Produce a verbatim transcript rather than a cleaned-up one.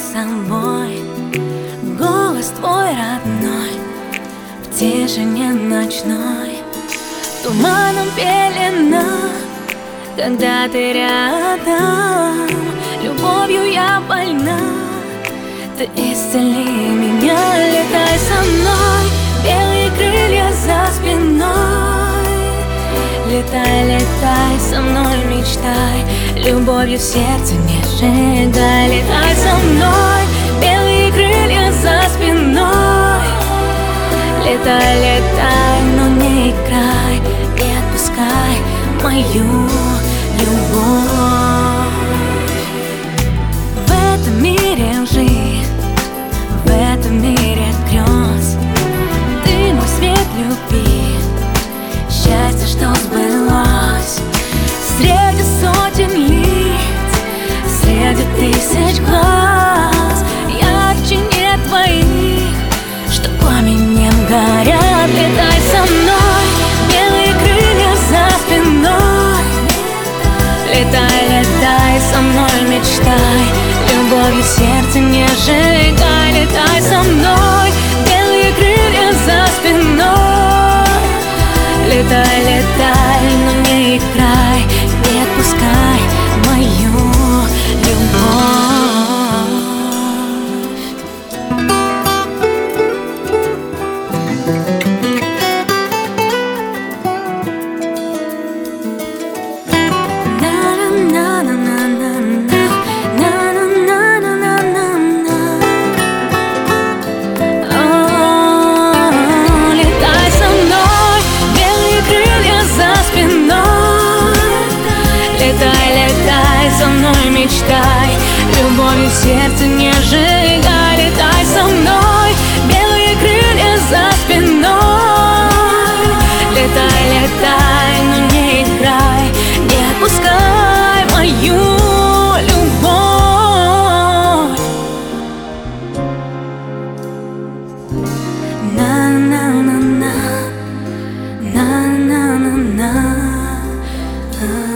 собой. Голос твой родной в тишине ночной, туманом пелена, когда ты рядом. Любовью я больна, ты исцели меня. Летай со мной, белые крылья за спиной. Летай, летай со мной, мечтай, любовью в сердце не сжигай. Летай со мной, белые крылья за спиной. Летай, летай, но не играй, не отпускай мою любовь. В этом мире лжи, в этом мире грез, ты мой свет любви, счастье, что сбылось. Среди сотен лиц, среди тысяч глаз, ярче нет твоих, что пламенем горят. Летай со мной, белые крылья за спиной. Летай, летай со мной, мечтай, любовью сердце не сжигай. Летай со мной, белые крылья за спиной. Летай, летай, но не играй, не отпускай мою любовь. Со мной мечтай, любовью сердце не сжигай. Летай со мной, белые крылья за спиной. Летай, летай, но не играй, не отпускай мою любовь. На-на-на-на, на-на-на-на.